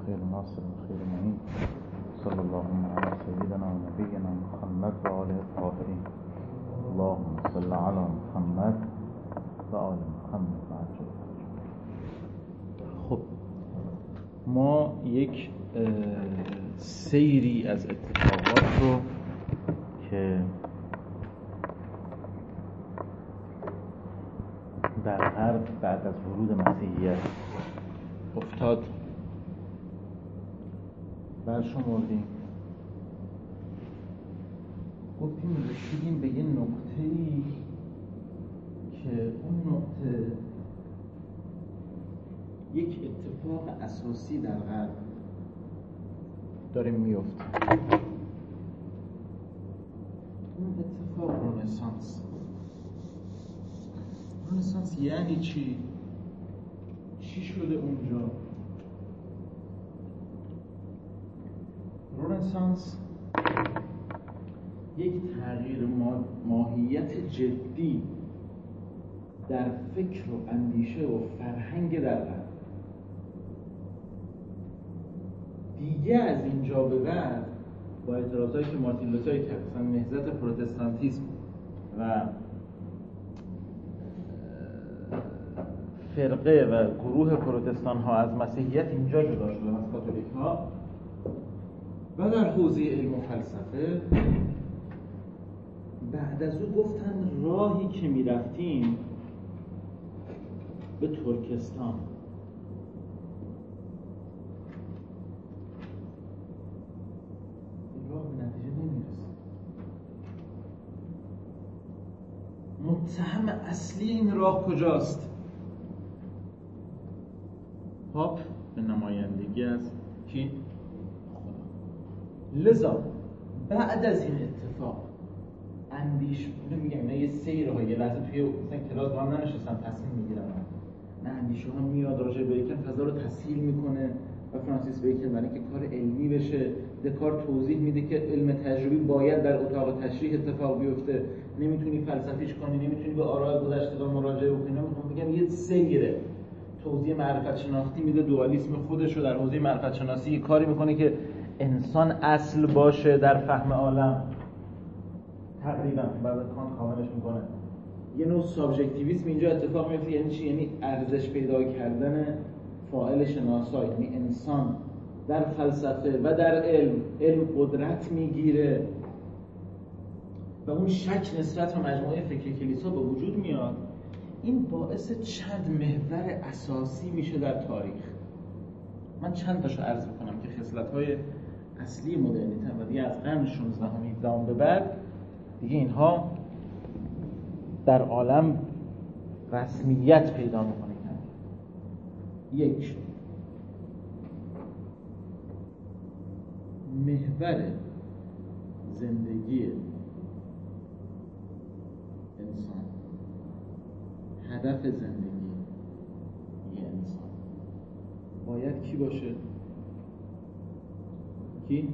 خير ناصر وخير معين صلى الله على سيدنا ونبينا محمد و آله الطاهرین. اللهم صل على محمد و آل محمد. خب ما یک سیری از اتفاقات رو که در غرب بعد از ورود مسیحیت افتاد برشمردیم. گفتیم رسیدیم به یه نقطه‌ای که اون نقطه یک اتفاق اساسی در غرب داره میفته. اون اتفاق رنسانس. رنسانس یعنی چی؟ چی شده اونجا؟ رنسانس یک تغییر ماهیت جدی در فکر و اندیشه و فرهنگ در غرب. دیگه از اینجا به بعد با اعتراضایی که مارتین لوتر کرد، مثلا نهضت پروتستانتیسم و فرقه و گروه پروتستان ها از مسیحیت اینجا جدا شدن از کاتولیک ها، و در حوزه علم و فلسفه بعد از او گفتن راهی که می رفتیم به ترکستان، این راه به نتیجه نمیرسه. متهم اصلی این راه کجاست؟ پاپ به نمایندگی از کی؟ لذا بعد از این اتفاق میگم یه سیره، یه لحظه توی مثلا کلاس با هم ننشستم تصمیم میگیرم، نه اندیشه ها میاد راجع به بیکن فضا رو تسهیل میکنه و فرانسیس بیکن برای اینکه کار علمی بشه دکارت توضیح میده که علم تجربی باید در اتاق تشریح اتفاق بیفته، نمیتونی فلسفیش کنی، نمیتونی به آراء گذشته مراجعه بکنی. میخوام بگم یه سیره توضیح معرفت شناختی میده، دوالیسم خودش رو در حوزه معرفت شناسی کاری میکنه که انسان اصل باشه در فهم عالم. تقریبا بعد کانت کاملش میکنه. یه نوع سابجکتیویسم اینجا اتفاق میفته. یعنی چی؟ یعنی ارزش پیدا کردن فاعل شناسا، یعنی انسان در فلسفه و در علم قدرت میگیره و اون شک نسبت به مجموعه فکر کلیسا به وجود میاد. این باعث چند محور اساسی میشه در تاریخ. من چند تاشو عرض میکنم که خصلت‌های اصلی مدرنیته و دیگه از قرن 16 و 17 به بعد دیگه اینها در عالم رسمیت پیدا میکنه. یک، محور زندگی انسان، هدف زندگی یه انسان باید کی باشه؟ کی؟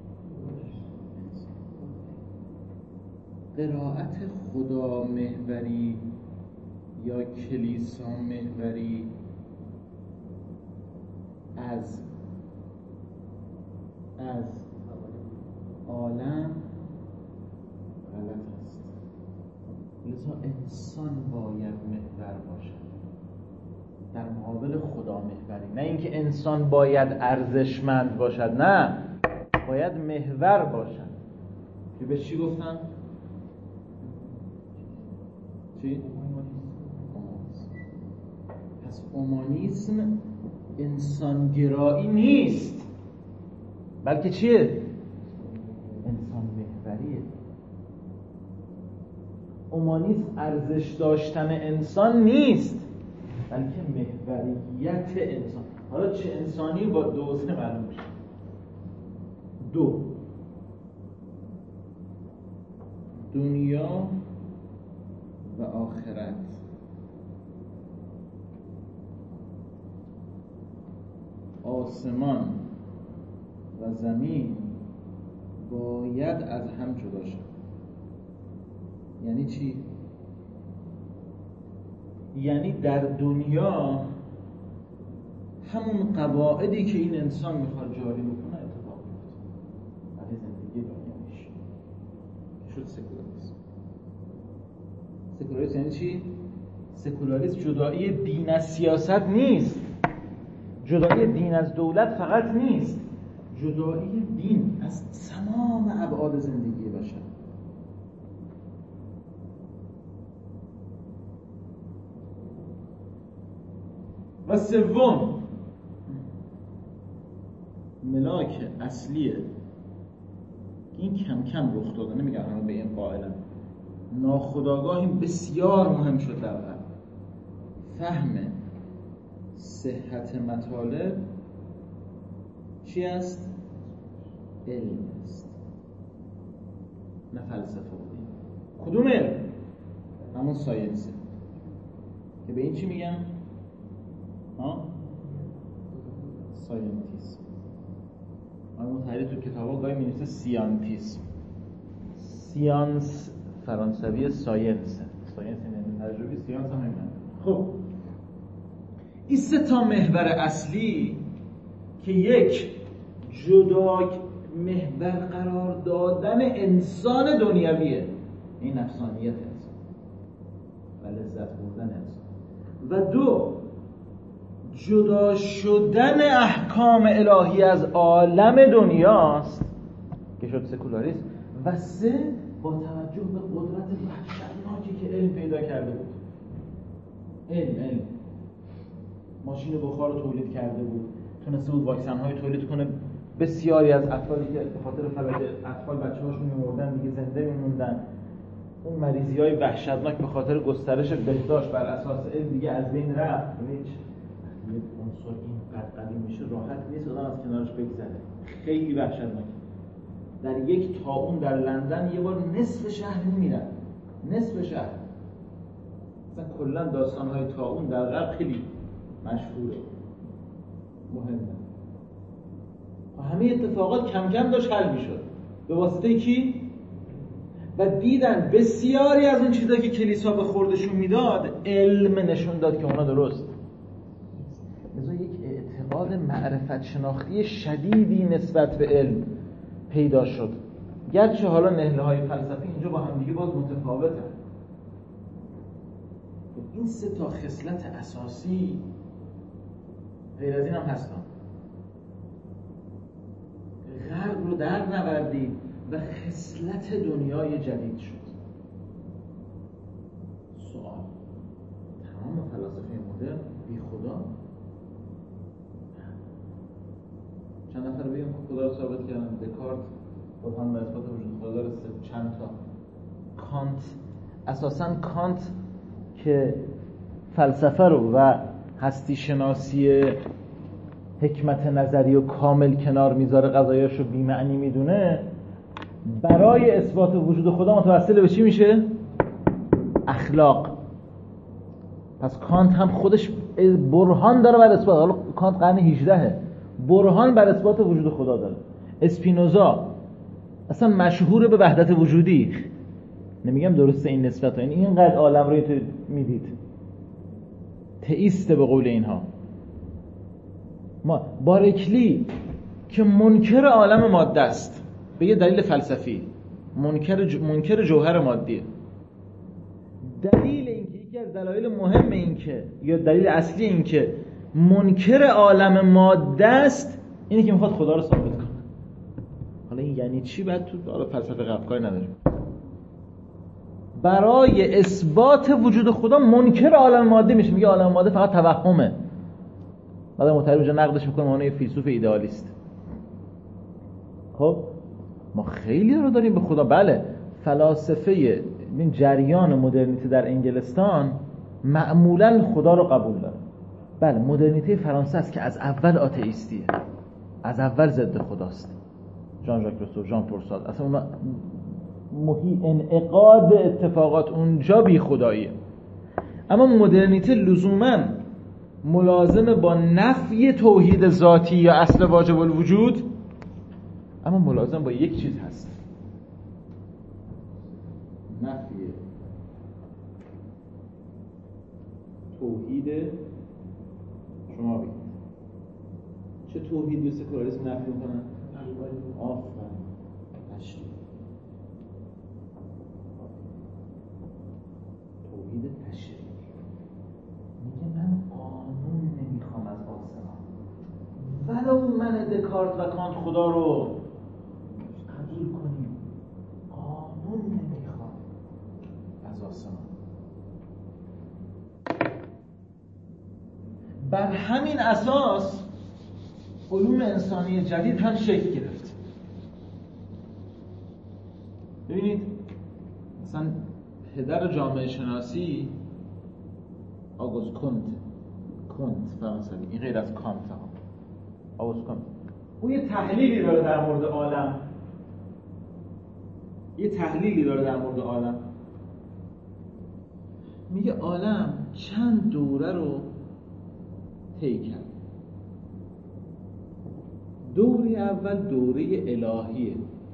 قرائت خدا محوری یا کلیسا محوری از عالم غلط است. لذا انسان باید محور باشد در مقابل خدا محوری. نه اینکه انسان باید ارزشمند باشد، نه، باید محور باشد. که به چی گفتن؟ چی؟ پس اومانیسم انسانگرایی نیست، بلکه چیه؟ انسان محوریه. اومانیسم ارزش داشتن انسان نیست، بلکه محوریت انسان. حالا چه انسانی با دوزه معلوم میشه. دو، دنیا و آخرت. آسمان و زمین باید از هم جدا شد. یعنی چی؟ یعنی در دنیا همون قواعدی که این انسان میخواد جاری بکنه اتفاق میفته برای زندگی دنیایش. شد سکولاریسم. سکولاریسم یعنی چی؟ سکولاریسم جدایی دین از سیاست نیست، جدایی دین از دولت فقط نیست، جدایی دین از تمام ابعاد زندگی بشر. و سوم ملاک اصلیه این کم کم رخ داده، نمیگم همه به این قائلن، ناخودآگاه این بسیار مهم شد در واقع فهم صحت مطالب چی است؟ علم است، نه فلسفه و دین. کدوم علم؟ همون ساینسه که به این چی میگن؟ ساینتیسم. اما تحریف تو کتابا گاهی می‌نویسه سیانتیسم. سیانس فرانسوی ساینس، ساینس یعنی تجربی، سیانس هم همین. خب این سه تا محور اصلی که یک جدا محور قرار دادن انسان دنیویه، این نفسانیت انسان و لذت بردن انسان، و دو جدا شدن احکام الهی از عالم دنیاست که شد سکولاریسم، و سه با توجه به قدرت وحشتناکی که علم پیدا کرده بود. علم ماشین بخار رو تولید کرده بود، تونسته بود واکسن های تولید کنه. بسیاری از اطفالی که به خاطر فلج اطفال بچه‌هاشون می‌مردن دیگه زنده می‌موندن. اون مریضی‌های وحشتناک به خاطر گسترش بهداشت بر اساس علم دیگه از بین رفت. یک عنصر اینقدر قوی میشه راحت نیست آدم از کنارش بگذره، خیلی وحشتناک. در یک طاعون در لندن یه بار نصف شهر میمیرن، نصف شهر. مثلا کلا داستان‌های طاعون در غرب خیلی مشهوره، مهمه. همه اتفاقات کم کم داشت حل میشد به واسطه کی؟ و دیدن بسیاری از اون چیزایی که کلیسا به خوردشون میداد علم نشون داد که اونا درست. مثلا یک اعتقاد معرفت شناختی شدیدی نسبت به علم پیدا شد، گرچه حالا نهله‌های فلسفی اینجا با هم دیگه باز متفاوتن. این سه تا خصلت اساسی غیر از این هم هستن. غرب رو در نوردید و خصلت دنیای جدید شد. سوال: تمام فلاسفه مدرن بی خدا؟ چند نفر بگیم خدا رو ثابت کردن؟ دکارت با پن و اثبات وجود خدا رسید. چند تا؟ کانت، اساساً کانت که فلسفه رو و هستی شناسی حکمت نظری و کامل کنار میذاره، قضایاش رو بی‌معنی میدونه، برای اثبات وجود خدا متوسل به چی میشه؟ اخلاق. پس کانت هم خودش برهان داره بر اثبات، حالا کانت قرن 18 برهان بر اثبات وجود خدا داره. اسپینوزا اصلا مشهور به وحدت وجودی، نمیگم درسته این نسبت ها، اینقدر عالم رو تو میدید، تئیسته به قول اینها. ما بارکلی که منکر عالم ماده است به یه دلیل فلسفی، منکر جوهر مادیه. دلیل اینکه یکی از دلایل مهم این که یا دلیل اصلی این که منکر عالم ماده است اینه که میخواد خدا رو ثابت کنه. حالا این یعنی چی؟ بعد تو حالا فلسفه غربکاری نداریم. برای اثبات وجود خدا منکر عالم ماده میشه، میگه عالم ماده فقط توهمه. بعد معترض اونجا نقدش میکنه اون یه فیلسوف ایدئالیست. خب ما خیلی رو داریم به خدا. بله فلاسفه این جریان مدرنیته در انگلستان معمولا خدا رو قبول داره. بله مدرنیته فرانسه است که از اول آتئیستیه، از اول ضد خداست. ژان ژاک روسو، ژان پل سارتر، اصلا اون انعقاد اتفاقات اونجا بی خداییه. اما مدرنیته لزوماً ملازم با نفی توحید ذاتی یا اصل واجب الوجود، اما ملازم با یک چیز هست: نفی توحید، شما بگید توحید و سکولاریسم نفی میکنن؟ آفرین تشریع. توحید تشریع میگه من قانون نمیخوام از آسمان، ولو من دکارت و کانت خدا رو قبول کنیم، قانون نمیخوام از آسمان. بر همین اساس علوم انسانی جدید هم شکل گرفت. ببینید مثلا پدر جامعه شناسی آگوست کنت فرانسوی، این غیر از کانت ها، آگوست کنت، او یه تحلیلی داره در مورد عالم، میگه عالم چند دوره رو طی کرد. دوره اول دوره الهیه،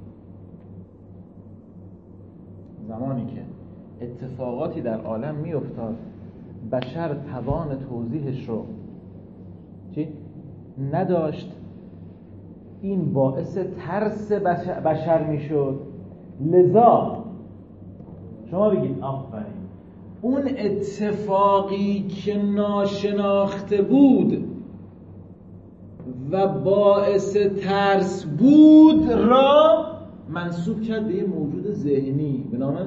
زمانی که اتفاقاتی در عالم میافتاد بشر توان توضیحش رو نداشت، این باعث ترس بشر میشد، لذا شما بگید آفرین اون اتفاقی که ناشناخته بود و باعث ترس بود را منسوب کرد به یه موجود ذهنی به نام،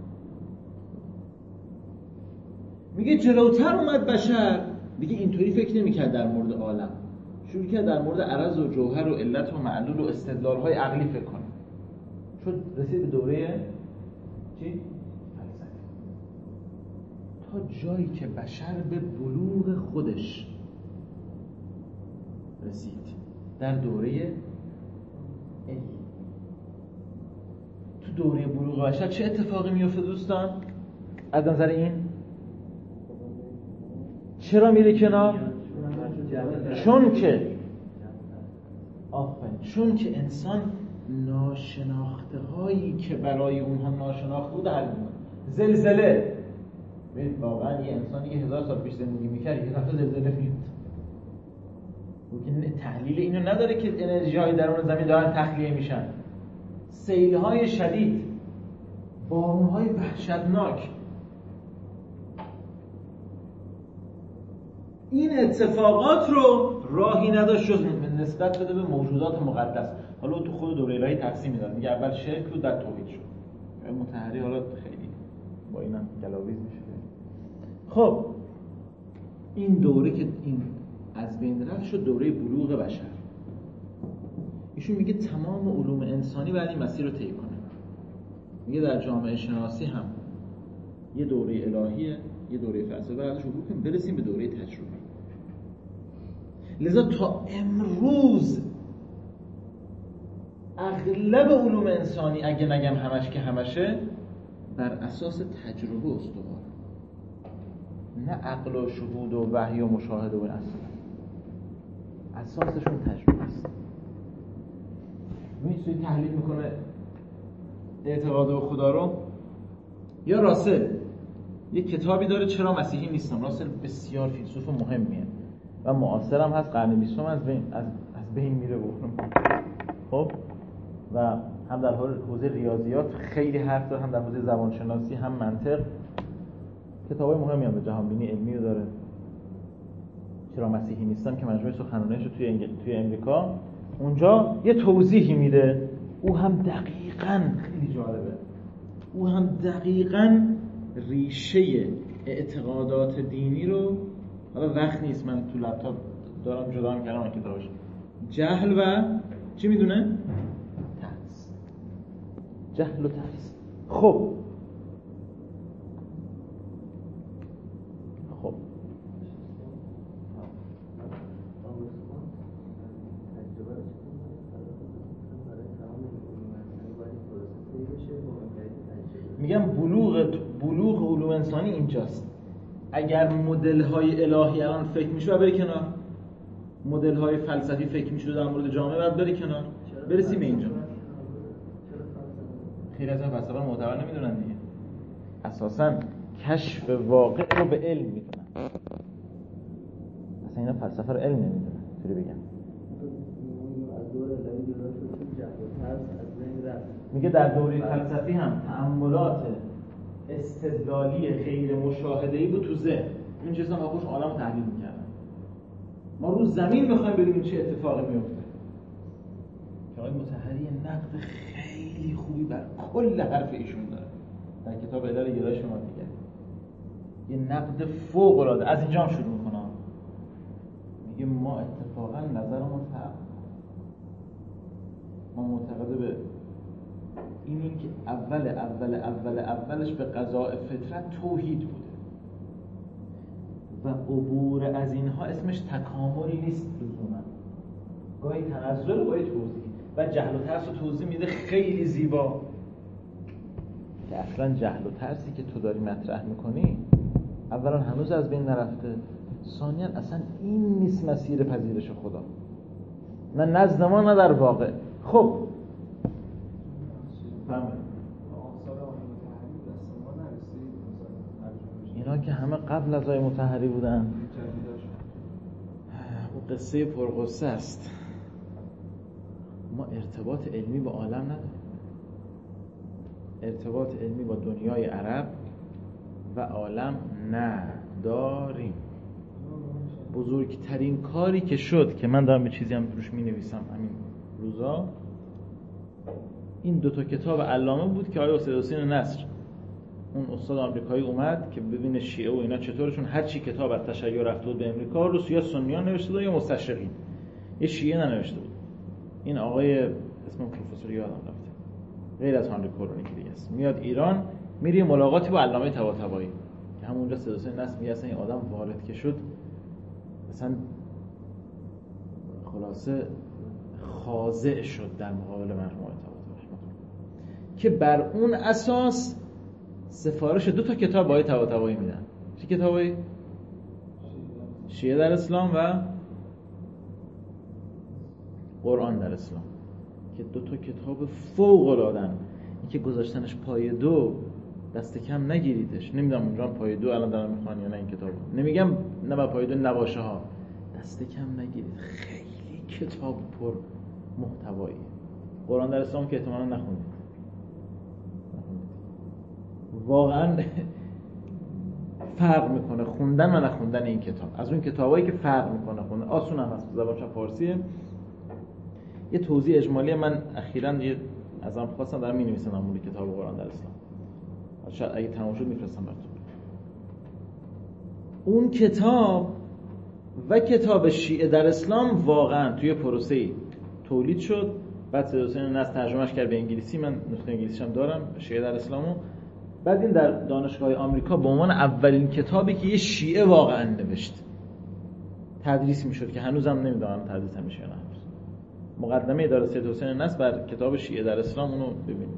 میگه جلوتر اومد بشر دیگه اینطوری فکر نمی‌کرد در مورد عالم، شروع کرد در مورد عرض و جوهر و علت و معلول و استدلال‌های عقلی فکر کنه، شد رسید به دوره چی؟ تا جایی که بشر به بلوغ خودش رسید در دوره علم. تو دوره بلوغ بشر چه اتفاقی میفته دوستان؟ از نظر این چرا میره کنار؟ چون که انسان ناشناخته هایی که برای اونها ناشناخته بود حل می‌کنه. زلزله، ببین واقعا یه انسانی که 1000 سال پیش زندگی می‌کرد یه دفعه زلزله میاد، ممکن تحلیل اینو نداره که انرژی های درون زمین دارن تخلیه میشن، سیل های شدید، بارون های وحشتناک، این اتفاقات رو راهی نداشت جز نسبت بده به موجودات مقدس. حالا تو خود دوره الهی تقسیم میداد، میگه اول شرک بود بعد توحید شد. مطهری حالا خیلی با اینا گلاویز میشه. خب این دوره که این از بین رفت شد دوره بلوغ بشر. ایشون میگه تمام علوم انسانی باید این مسیر رو طی کنه. میگه در جامعه شناسی هم یه دوره الهیه، یه دوره فلسفه، بعدش عبور کنیم برسیم به دوره تجربه. لذا تا امروز اغلب علوم انسانی، اگه نگم همش که همشه، بر اساس تجربه استواره، نه عقل و شهود و وحی و مشاهده و این اساسشون تجربه است. میتونی تحلیل میکنه اعتقاد به خدا رو. یا راسل یه کتابی داره چرا مسیحی نیستم. راسل بسیار فیلسوف مهمیه و معاصر هم هست، قرن 20 از بین میره بخونم. خب و هم در حوزه ریاضیات خیلی حرف داره، هم در حوزه زبانشناسی، هم منطق. کتابای مهمی هم به جهان بینی علمی رو داره. چرا مسیحی نیستم که مجموعه سخنرانیش توی امریکا، اونجا یه توضیحی میده. او هم دقیقاً خیلی جالبه، او هم دقیقاً ریشه اعتقادات دینی رو، حالا وقت نیست من تو لپتاپ دارم جدا می‌کردم کتابش، جهل و چی میدونه؟ ترس. جهل و ترس. خب میگم بلوغ علوم انسانی اینجاست. اگر مدل‌های الهی الان فکر میشه و بری کنار، مدل‌های فلسفی فکر میشه در مورد جامعه بعد بری کنار، برسیم به اینجا. خیلی از این فلسفه معتبر نمیدونن دیگه، اساساً کشف واقع رو به علم میدونن، اصلا اینا فلسفه رو علم نمیدونن. چطوری بگم؟ میگه در دوره فلسفی هم تأملات استدلالی غیر مشاهده‌ای بود تو ذهن. این چیزا ما خوش عالم تحلیل می‌کردن. ما رو زمین می‌خوایم ببینیم چه اتفاقی میفته. که آقای مطهری نقد خیلی خوبی بر کل حرف ایشون داره. در کتاب علل گرایش ما میگه. یه نقد فوق‌العاده از اینجا هم شروع می‌کنه. میگه ما اتفاقا نظرمون فرق. ما معتقد به این که اولش به قضاء فطرت توحید بوده و عبور از اینها اسمش تکامل نیست لزوما، گاهی تنزل گاهی توضیح و جهل و ترس رو توضیح میده خیلی زیبا که اصلا جهل و ترسی که تو داری مطرح میکنی اولا هنوز از بین نرفته، ثانیاً اصلا این نیست مسیر پذیرش خدا، نه نزد ما نه در واقع. خب اینا که همه قبل از آقای مطهری بودن. او قصه پرقصه است. ما ارتباط علمی با عالم نداریم، ارتباط علمی با دنیای عرب و عالم نداریم. بزرگترین کاری که شد که من دارم یه چیزی هم روش می نویسم همین روزا، این دوتا کتاب علامه بود که آقای استاد حسین نصر، اون استاد آمریکایی، اومد که ببینه شیعه و اینا چطورشون هر چی کتاب از تشیع رفته بود به امریکا رو یا سنیان نوشته بود یا مستشرقین، یه شیعه ننوشته بود. این آقای اسم پروفسور یادم رفته، غیر از هانری کورونیکی دیگه است، میاد ایران، میری ملاقاتی با علامه طباطبایی که همونجا استاد حسین نصر میگه اصلا این آدم وارد که شد اصلا خلاصه خاضع شد در مقابل مرحوم طباطبایی که بر اون اساس سفارش دو تا کتاب با طباطبایی میدن. چه کتابی؟ شیعه در اسلام و قرآن در اسلام که دو تا کتاب فوق العاده‌ان. این که گذاشتنش پای دو دست کم نگیریدش. نمیدونم اونجا پای دو الان دارن میخوان یا نه این کتابو. نمیگم نه با پای دو نباشه ها، دست کم نگیرید. خیلی کتاب پر محتوایی. قرآن در اسلام که احتمالاً نخوندید. واقعا فرق میکنه خوندن و نخوندن این کتاب از اون کتابایی که فرق میکنه خوندن. آسون هم هست، زبانش فارسیه. یه توضیح اجمالی من اخیراً ازم خواستم دارم می‌نویسم در مورد کتاب قرآن در اسلام، شاید اگه تمام شد میفرستم براتون. اون کتاب و کتاب شیعه در اسلام واقعا توی پروسه‌ای تولید شد، بعد سید حسین نصر ترجمهش کرد به انگلیسی، من نسخه انگلیسیش هم دارم، شیعه در اسلامو. بعد این در دانشگاه آمریکا به عنوان اولین کتابی که یه شیعه واقعا نوشت تدریس میشد که هنوزم نمیدونم تدریس میشه یا نه. مقدمه اداره سید حسین نصر بر کتاب شیعه در اسلام، اونو ببینید.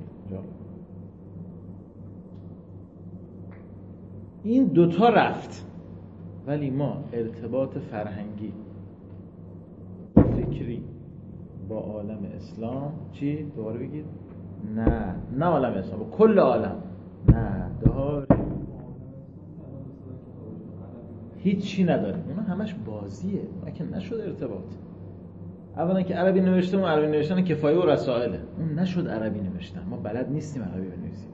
این دوتا رفت، ولی ما ارتباط فرهنگی فکری با عالم اسلام چی؟ دوباره بگید. نه عالم اسلام، با کل عالم نه داریم، هیچی نداریم. اون همش بازیه، اون که نشد ارتباط. اولا که عربی نوشته، اون عربی نوشتن کفایه و رسائله، اون نشد عربی نوشتن، ما بلد نیستیم عربی بنویسیم.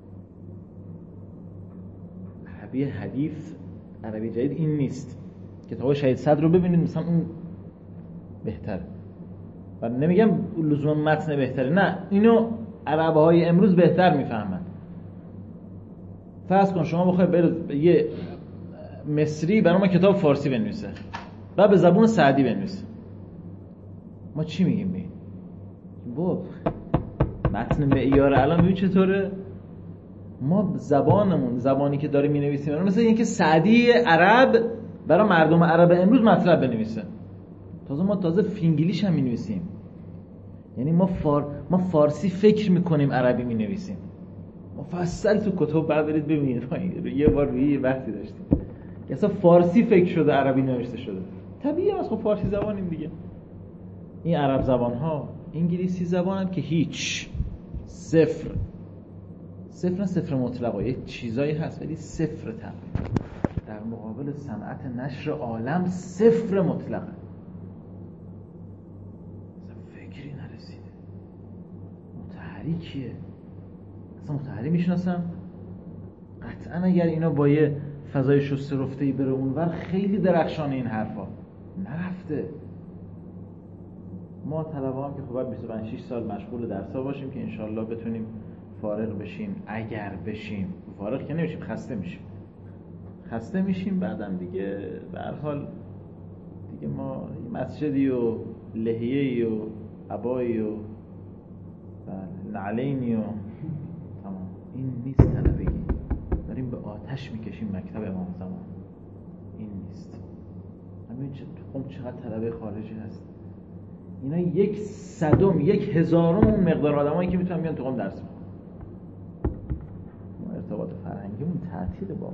عربی حدیث، عربی جدید این نیست. کتاب شهید صدر رو ببینید مثلا اون بهتره، و نمیگم لزوما متن بهتره، نه، اینو عربهای امروز بهتر میفهمن. فرض کن شما بخوای برید یه مصری برای ما کتاب فارسی بنویسه و به زبون سعدی بنویسه، ما چی میگیم؟ با متن معیار الان ببین چطوره. ما زبانمون، زبانی که داره مینویسیم مثلا اینکه سعدی عرب برای مردم عرب امروز مطلب بنویسه. تازه فینگلیش هم مینویسیم، یعنی ما فارسی فکر میکنیم عربی مینویسیم. مفصل تو کتب برید ببینید، یه بار روی بحثی داشتیم که اصلا فارسی فکر شده عربی نوشته شده. طبیعیه، خب فارسی زبانیم دیگه. این عرب زبان ها، انگلیسی زبان هم که هیچ، صفر مطلقه، یک چیزایی هست ولی صفر تقریبا. در مقابل صنعت نشر عالم صفر مطلقه. فکری مطهری کیه؟ اصلا مطهری میشناسم؟ قطعا اگر اینا با یه فضای شسته رفته‌ای بره اونور خیلی درخشانه این حرفا نرفته. ما طلبه هم که خب 25-6 سال مشغول درس‌ها باشیم که انشالله بتونیم فارغ بشیم. اگر بشیم فارغ که نمیشیم، خسته میشیم بعدم دیگه به هر حال دیگه ما مسجدی و لحیه‌ای و عبایی و نعلینی و تمام. این نیست طلبگی. داریم به آتش میکشیم مکتب امام زمان. این نیست. همین چقدر طلبه خارجی هست. اینا 1/100 1/1000 اون مقدار آدمایی که میتونن بیان تو قم درس بخونن. ما ارتباط فرهنگیمون تعطیل با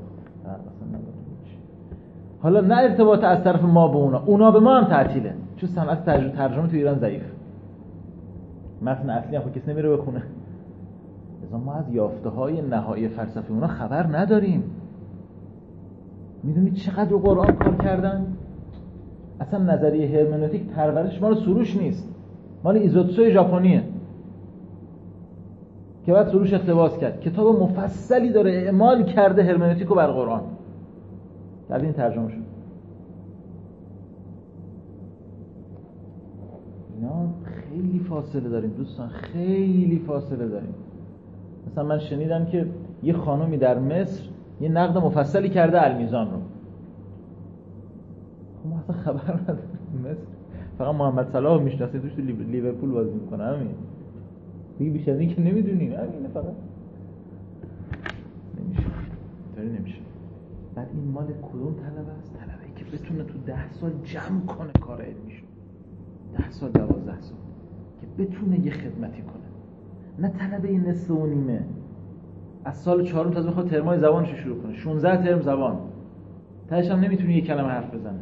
حالا نه ارتباط از طرف ما به اونا به ما هم تعطیله، چون صنعت ترجمه تو ایران ضعیف. متن اصلی هم کسی نمیره بخونه. لذا ما از یافته‌های نهایی فلسفه اونا خبر نداریم. میدونید چقدر رو قرآن کار کردن؟ اصلا نظریه هرمنوتیک پرورش مال سروش نیست، مال ایزوتسوی ژاپنیه که بعد سروش اقتباس کرد. کتاب مفصلی داره اعمال کرده هرمنوتیکو بر قرآن. بعد این ترجمه شد. اینا خیلی فاصله داریم دوستان، خیلی فاصله داریم. مثلا من شنیدم که یه خانومی در مصر یه نقد مفصلی کرده المیزان رو. ما اصلا خبر نداریم. مصر فقط محمد صلاح میشناسیم، توش تو لیورپول بازی میکنه. همین دیگه بیشتر این که نمیدونیم. همینه فقط. نمیشه طوری نمیشه. بعد این مال کدوم طلبه است؟ طلبه‌ای که بتونه تو 10 سال جمع کنه کار علمیشو. 10 سال 12 سال که بتونه یه خدمتی کنه. نه طلبه نصف و نیمه از سال 4 تازه بخواد ترمای زبانش شروع کنه، 16 ترم زبان، تهش هم نمیتونه یک کلمه حرف بزنه.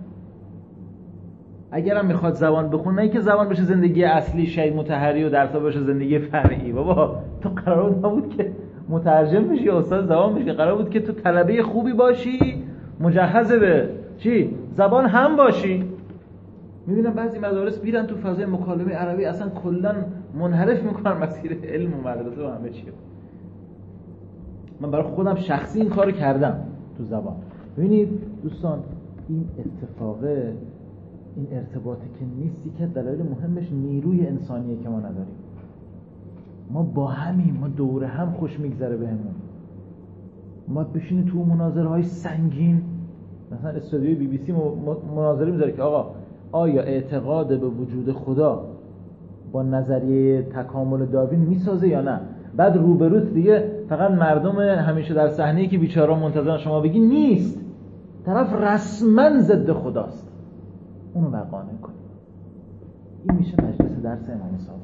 اگرم میخواد زبان بخونه، نه اینکه زبان بشه زندگی اصلی شهید مطهری و درسا بشه زندگی فرعی. بابا تو قرار نبود که مترجم بشی یا استاد زبان بشی، قرار بود که تو طلبه خوبی باشی، مجهز به چی؟ زبان هم باشی. میبینم بعضی مدارس میرن تو فضای مکالمه عربی اصلا کلا منحرف میکنن مسیر علم و مدرسه و همه چی. من برای خودم شخصی این کارو کردم تو زبان. ببینید دوستان، این اتفاقه، این ارتباطی که نیستی که دلایل مهمش نیروی انسانیه که ما نداریم. ما با همین، ما دوره هم خوش میگذره بهمون. ما بشینیم تو مناظره‌های سنگین، مثلا استودیوی بی بی سی مناظره میذاره که آقا آیا اعتقاد به وجود خدا با نظریه تکامل داروین میسازه یا نه؟ بعد روبروت دیگه فقط مردم همیشه در صحنه‌ای که بیچاره‌ها منتظرن شما بگی نیست، طرف رسما ضد خداست. اونو قانع کنی. این میشه مجلس درس امام صادق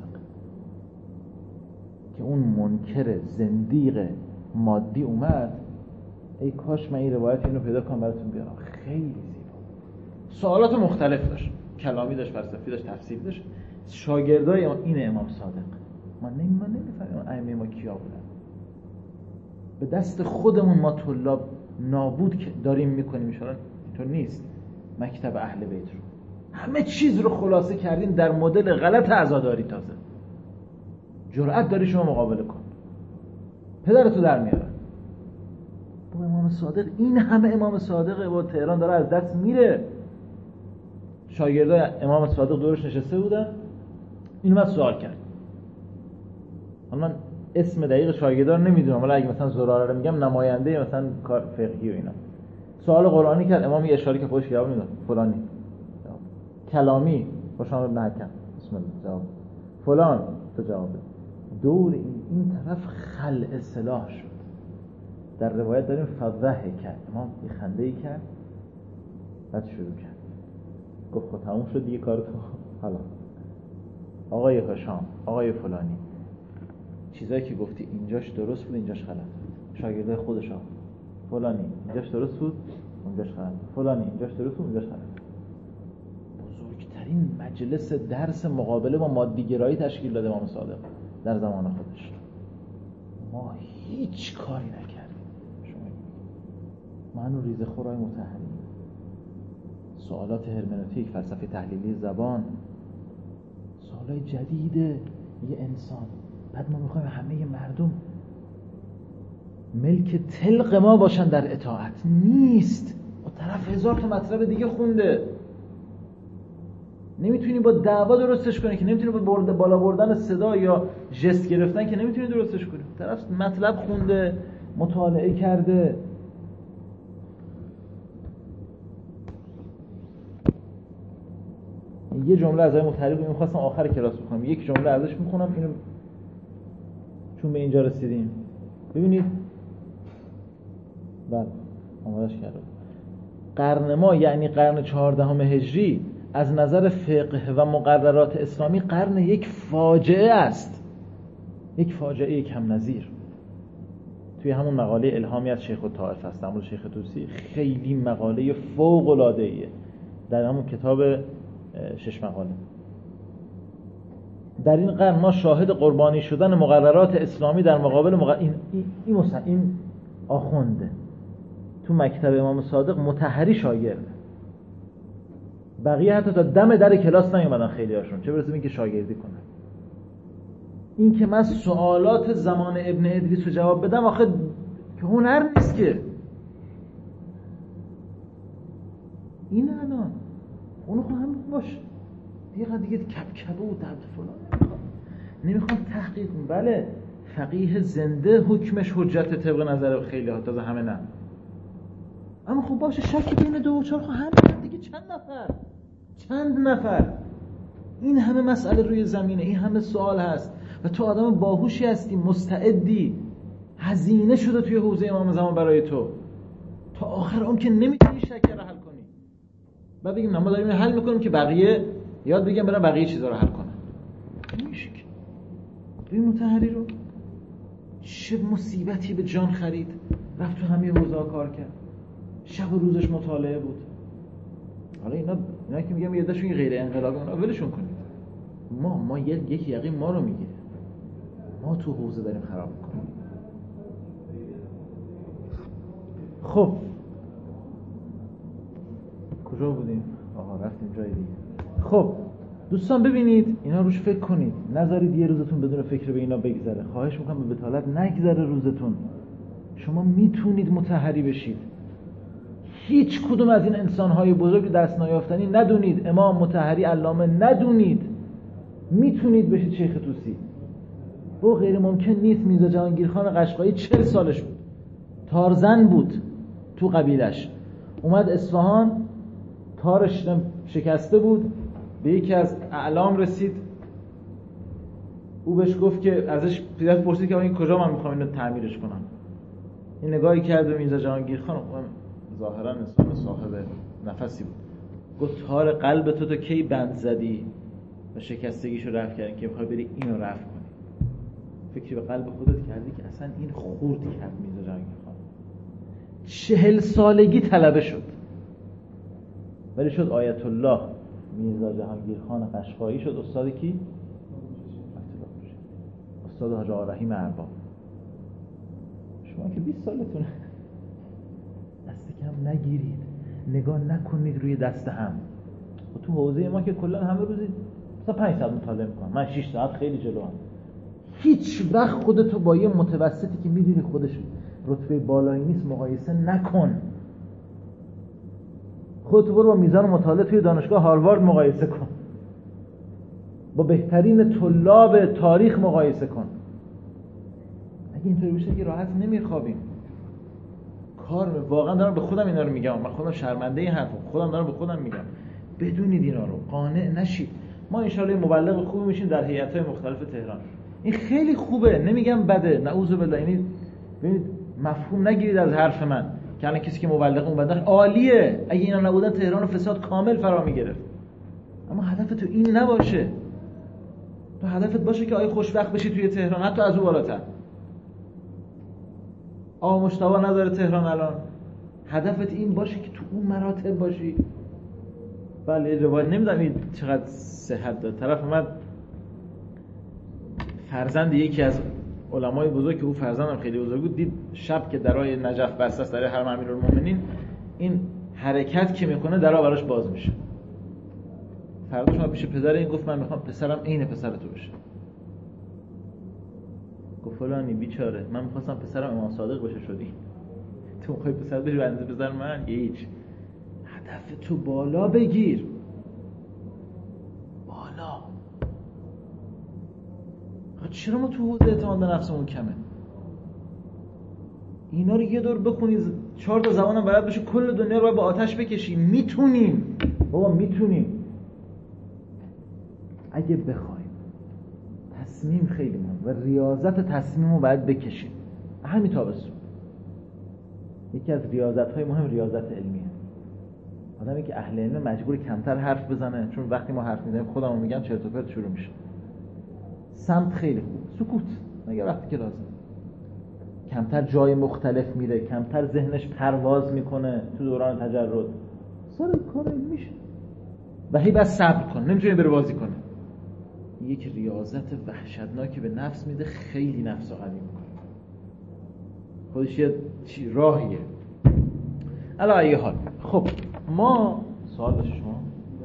که اون منکر زندیق مادی اومد. ای کاش من این روایت اینو پیدا کنم براتون بیارم. خیلی زیبا. سوالات مختلف داشت، کلامی داشت، فلسفی داشت، تفسیری داشت. شاگردای این امام صادق ما نمیفهمیم ائمه ما کیا بودن. به دست خودمون ما طلاب نابود که داریم میکنیم. ان اینطور نیست. مکتب اهل بیت رو همه چیز رو خلاصه کردیم در مدل غلط عزاداری. تازه جرأت داری شما مقابله کن، پدرتو در میاره با امام صادق. این همه امام صادق با تهران داره از دست میره. شاگردای امام صادق دورش نشسته بودن، اینو من سوال کرد. من اسم دقیق شاگردان نمیدونم، ولی اگه مثلا زراره رو میگم نماینده مثلا کار فقهی و اینا. سوال قرآنی کرد، امام یه اشاره که خودش جواب میداد، فلانی. کلامی خوشام ابن حکم، بسم الله جواب. فلان تو جواب بده. دور این طرف خلع اصلاح شد. در روایت داریم فضحه کرد. امام یه خنده‌ای کرد، بعد شروع کرد. گفت خب تموم شد دیگه کار تو. حالا آقای هاشم، آقای فلانی، چیزایی که گفتی اینجاش درست بود، اینجاش غلط بود. شاگرده خودش ها. فلانی اینجاش درست بود، اونجاش غلط بود. فلانی اینجاش درست بود، اونجاش غلط بود. بزرگترین مجلس درس مقابله با مادیگرایی تشکیل داده امام صادق در زمان خودش. ما هیچ کاری نکردیم. من و ریزه‌خورای مطهری، سوالات هرمنوتیک، فلسفه تحلیلی زبان، سوالای جدیده. یه انسان بعد ما میخوایم همه مردم ملک تلق ما باشن در اطاعت. نیست. و طرف هزار تا مطلب دیگه خونده. نمیتونی با دعوا درستش کنی، که نمیتونی با بالا بردن صدا یا ژست گرفتن که نمیتونی درستش کنی. طرف مطلب خونده، مطالعه کرده. یه جمله از آقای مطهری رو می‌خواستم آخر کلاس بخونم. یک جمله ازش میخونم، اینو چون به اینجا رسیدیم. ببینید بله آمادش کردم. قرن ما یعنی قرن 14 هجری از نظر فقه و مقررات اسلامی قرن یک فاجعه است، یک فاجعه کم نظیر. توی همون مقاله الهامی از شیخ الطائفه است، در شیخ طوسی، خیلی مقاله فوق العاده ایه در همون کتاب 6 مقاله. در این قرن ما شاهد قربانی شدن مقررات اسلامی در مقابل این آخونده تو مکتب امام صادق مطهری شاگرده. بقیه حتی تا دم در کلاس نیومدن خیلی هاشون، چه برسه این که شاگردی کنن. این که من سوالات زمان ابن ادریس رو جواب بدم آخه که هنر نیست که. این الان اونو خواهم باشه دیگه کبکبه و درد فلان نمیخوام تحقیق کنم. بله فقیه زنده حکمش حجت طبق نظر خیلی ها، تازه همه نه. اما خب باشه شک بین 2 و 4 خب همه دیگه چند نفر این همه مسئله روی زمینه، این همه سوال هست و تو آدم باهوشی هستی، مستعدی، هزینه شده توی حوزه امام زمان برای تو، تا آخر اون که نمیتونی شک رو حل کنی. بعد بگیم ما داریم حل میکنیم که بقیه یاد بگیم برن بقیه چیزا رو حل کنن. نمیشه که. ببین مطهری رو چه مصیبتی به جان خرید، رفت تو همه حوزه کار کرد، شب و روزش مطالعه بود. حالا اینا که میگم یه دشون غیر انقلابی، اونا ولشون کنید. ما یک یقین ما رو میگیره، ما تو حوزه داریم خراب میکنیم. خب کجا بودیم؟ آها رفتیم جای دیگه. خب دوستان ببینید اینا روش فکر کنید، نذارید یه روزتون بدون فکر به اینا بگذره. خواهش میکنم به بتالت نگذره روزتون. شما میتونید مطهری بشید. هیچ کدوم از این انسان‌های بزرگ دست نیافتنی ندونید، امام مطهری علامه ندونید، میتونید بشید شیخ طوسی. و غیر ممکن نیست. میرزا جهانگیر خان قشقایی 40 سالش بود، تارزن بود تو قبیلش، اومد اصفهان، تارش شکسته بود، به یکی از اعلام رسید، او بهش گفت که ازش پرسید که این کجا من میخوام اینو تعمیرش کنم. این نگاهی کرد به میرزا جهانگیر خان، ظاهرا انسان صاحب نفسی بود، گفت تار قلب تو کی بند زدی و شکستگیشو رفع کردی که میخوای بری اینو رفع کنی؟ فکری به قلب خودت کردی که اصلا این خورد کرد میرزا جهانگیر خان. 40 سالگی طلبه شد ولی شد آیت الله. میرزا جهانگیر خان قشقایی شد استاد کی؟ استاد حاج آقا رحیم ارباب. شما که 20 سالتونه، دست کم نگیرید، نگاه نکنید روی دست هم. و تو حوزه ما که کلا همه روزی مثلا 5 ساعت مطالعه میکنم، من 6 ساعت خیلی جلوام. هیچ وقت خودتو با یه متوسطی که میدونی خودش رتبه بالایی نیست مقایسه نکن. خودتو برو با میزان مطالعه توی دانشگاه هاروارد مقایسه کن، با بهترین طلاب تاریخ مقایسه کن. اگه اینطوری بشه که راحت نمیخوابیم. کار واقعا دارم به خودم اینا رو میگم، من خودم شرمنده این حرفو خودم دارم به خودم میگم. بدونید اینا رو، قانع نشید. ما ان شاءالله مبلغ خوبی میشیم در هیئت‌های مختلف تهران. این خیلی خوبه، نمیگم بده، نعوذ بالله. یعنی ببینید مفهوم نگیرید از حرف من که الان کسی که مبلغ اون بده عالیه، اگه اینا نبودن تهران و فساد کامل فرا میگرفت. اما هدف تو این نباشه. تو هدفت باشه که آیه خوشبخت بشی توی تهران، حتی از اون بالاتر. مشتبه نداره تهران الان. هدفت این باشه که تو اون مراتب باشی. بله روایت نمیدونم این چقدر صحت داره. طرف اومد فرزند یکی از علمای بزرگ که او فرزندم خیلی بزرگ بود، دید شب که درای نجف بسته است، در حرم امیرالمومنین، این حرکت که میکنه درا براش باز میشه. فرداش اومد پیش پدر این گفت من میخوام پسرم عین پسر تو بشه. گفت فلانی بیچاره من می‌خواستم پسرم امام صادق بشه شدی، تو می‌خوای پسر بشه بنده پسر من؟ هیچ. هدف تو بالا بگیر، بالا. چرا ما تو حوزه اعتماد به نفسمون کمه؟ اینا رو یه دور بخونی 4 تا زبانم بلد بشه کل دنیا رو با آتش بکشی. میتونیم بابا، میتونیم اگه بخوایم. تصمیم خیلی مهم و ریاضت تصمیم رو باید بکشیم. همین تابستون یکی از ریاضت‌های مهم ریاضت علمیه. آدمی که اهل علمه مجبور کمتر حرف بزنه، چون وقتی ما حرف میزنیم خودمون میگم چرت و پرت شروع میشه. صمت خیلی خوب، سکوت مگه وقتی که لازم. کمتر جای مختلف میره، کمتر ذهنش پرواز میکنه تو دوران تجرد. سر کار میشه و هی بس صبر کن، نمیتونه بره بازی کنه. یک ریاضت وحشتناکی به نفس میده، خیلی نفس رو قوی میکنه. خودش یه راهیه. علی ای حال. خب ما سوال داشت شما؟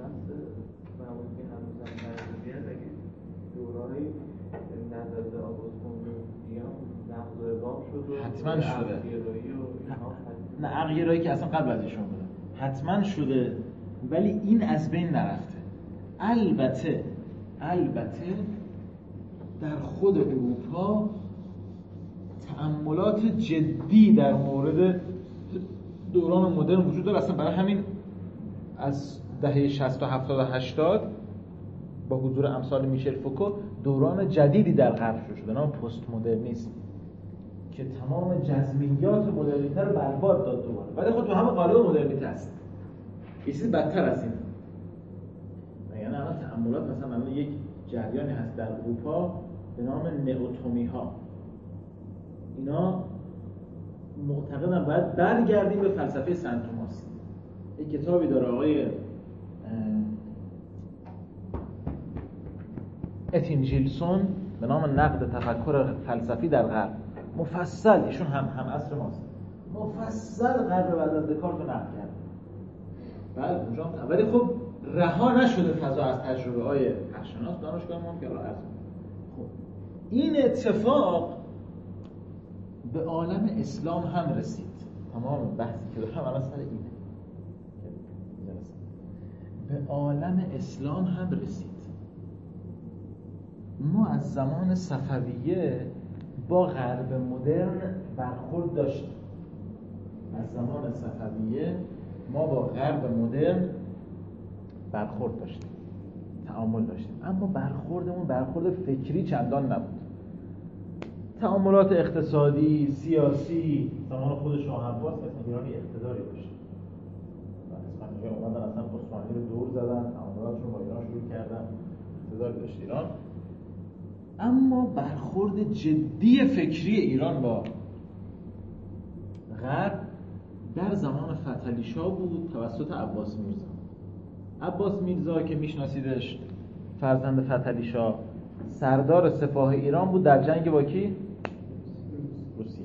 حتما شده. نه عقیرایی که اصلا قبل از ایشون بوده حتما شده، ولی این از بین نرفته. البته در خود اروپا تأملات جدی در مورد دوران مدرن وجود داره. اصلا برای همین از دهه 60 و 70 و 80 با حضور امثال میشل فوکو دوران جدیدی در غرب شروع شده، نام پست مدرنیسم، که تمام جزمیات مدرنیته رو برباد داد دوباره. ولی خود تو همه قالب مدرنیته است. یه چیز بدتر از این. یعنی الان تأملات مثلا الان یک جریانی هست در اروپا به نام نئوتومی ها. اینا معتقدن باید برگردیم به فلسفه سنت توماس. یک کتابی داره آقای اتین جیلسون به نام نقد تفکر فلسفی در غرب. مفصل، ایشون هم عصر ماست، مفصل غرب بعد از دکارت رو نقد کرد. بله اونجا هم، ولی خب رها نشده فضا از تجربه های حقشناس دانشگاه ما که الان عرض. خب این اتفاق به عالم اسلام هم رسید. تمام بحثی که دارم الان سر اینه. به عالم اسلام هم رسید. ما از زمان صفویه با غرب مدرن برخورد داشتیم. از زمان صفویه ما با غرب مدرن برخورد داشتیم، تعامل داشتیم، اما برخوردمون برخورد فکری چندان نبود. تعاملات اقتصادی، سیاسی، زمان خود شاه عباس مثلا ایرانی اقتداری داشت. اسپانیا اومدن اصلا عثمانی رو دور زدن، تعاملاتشون با ایران شروع کردن، اقتداری داشت ایران. اما برخورد جدی فکری ایران با غرب در زمان فتحعلی شاه بود توسط عباس میرزا. عباس میرزا که میشناسیدش، فرزند فتحعلی شاه، سردار سپاه ایران بود در جنگ با کی؟ روسیه.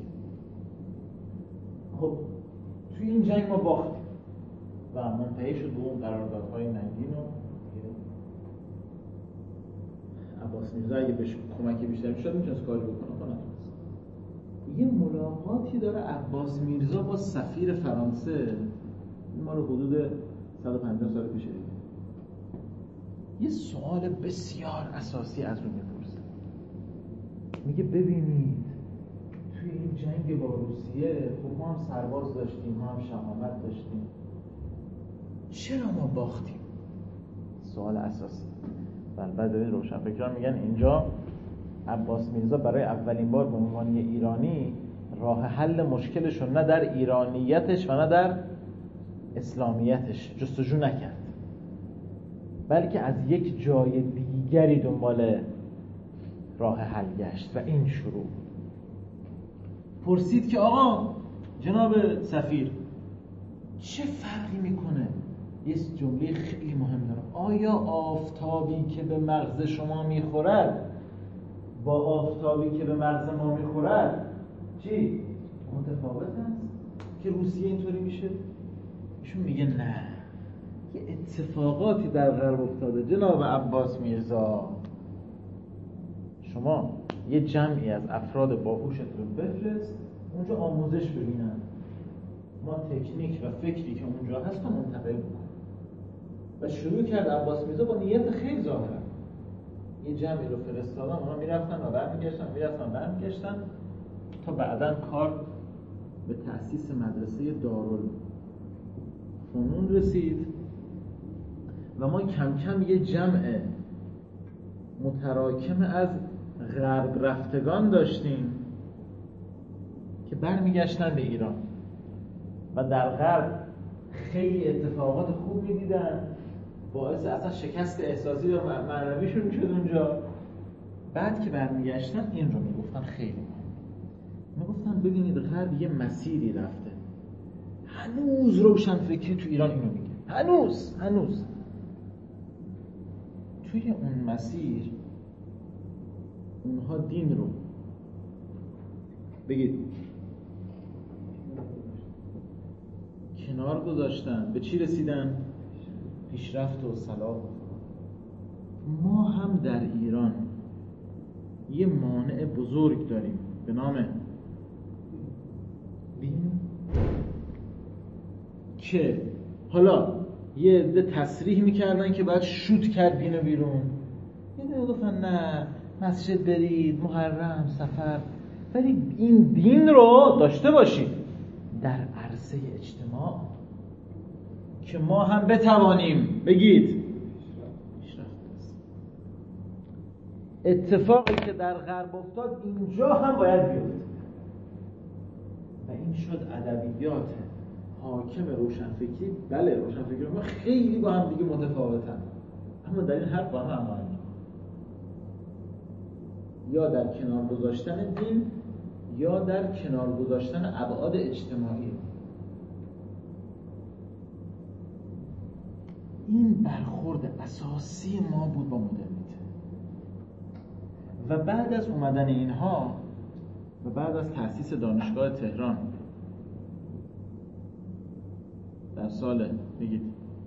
خب توی این جنگ ما باختیم و منتهی شد به اون قراردادهای ننگین و عباس میرزا اگه بهش کمکی بیشتر میشد میتونست کاری بکنه، اما نتونست. یه ملاقاتی داره عباس میرزا با سفیر فرانسه، ما رو حدود 150 سال پیش دیگه. یه سوال بسیار اساسی از اون میپرسه. میگه ببینید توی این جنگ با روسیه خب ما هم سرباز داشتیم، ما هم شهامت داشتیم، چرا ما باختیم؟ سوال اساسی. بعد این روشنفکران میگن اینجا عباس میرزا برای اولین بار به عنوان ایرانی راه حل مشکلشون نه در ایرانیتش و نه در اسلامیتش جستجو نکرد، بلکه از یک جای دیگری دنبال راه حل گشت و این شروع پرسید که آقا جناب سفیر چه فرقی میکنه؟ یه جمله خیلی مهم داره. آیا آفتابی که به مغز شما میخورد با آفتابی که به مغز ما میخورد چی؟ متفاوت است که روسیه اینطوری میشه؟ ایشون میگه نه، یه اتفاقاتی در غرب افتاده جناب عباس میرزا. شما یه جمعی از افراد باهوشت رو بفرست اونجا آموزش ببینن، ما تکنیک و فکری که اونجا هست رو منتقل بکنیم. و شروع کرد عباس میرزا با نیت خیلی ظاهرا، یه جمعی رو فرستادن، اونا میرفتن و برمیگشتن تا بعداً کار به تأسیس مدرسه دارالفنون رسید و ما کم کم یه جمع متراکم از غرب رفتگان داشتیم که برمیگشتن به ایران و در غرب خیلی اتفاقات خوب می‌دیدن، باعث اصلا شکست احساسی و معنویشون میشد اونجا. بعد که برمیگشتن این رو میگفتن، خیلی میگفتن ببینید غرب یه مسیری رفته، هنوز روشن فکری تو ایران اینو میگه، هنوز توی اون مسیر اونها دین رو بگید کنار گذاشتن، به چی رسیدن؟ پیشرفت و صلاح. ما هم در ایران یه مانع بزرگ داریم به نام دین، که حالا یه عده تصریح میکردن که باید شوت کرد دینو بیرون، یه عده گفتن نه مسجد برید، محرم، سفر، ولی این دین رو داشته باشید در عرصه اجتماع که ما هم بتوانیم بگید اتفاقی که در غرب افتاد اینجا هم باید بیفته. و این شد ادبیات حاکم روشنفکری. بله روشنفکری ما خیلی با هم دیگه متفاوتن، اما در این حرف با هم هماهنگیم، یا در کنار گذاشتن دین یا در کنار گذاشتن ابعاد اجتماعی. این برخورد اساسی ما بود با مدرنیته. و بعد از اومدن اینها و بعد از تأسیس دانشگاه تهران در سال بگید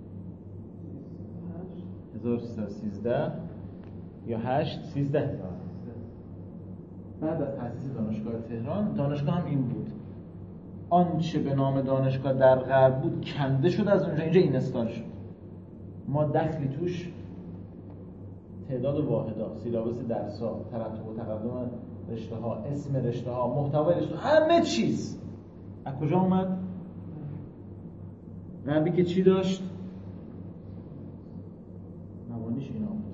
1313 یا 13 بعد از تأسیس دانشگاه تهران، دانشگاه هم این بود، آنچه به نام دانشگاه در غرب بود کنده شد از اونجا، اینجا اینستال شد. ما دخلی توش تعداد واحدها، سیلابس درس‌ها، ترتب و تقدم رشته‌ها، اسم رشته‌ها، محتوای رشته، همه چیز از کجا اومد؟ غربی که چی داشت؟ مبانیش اینا بود.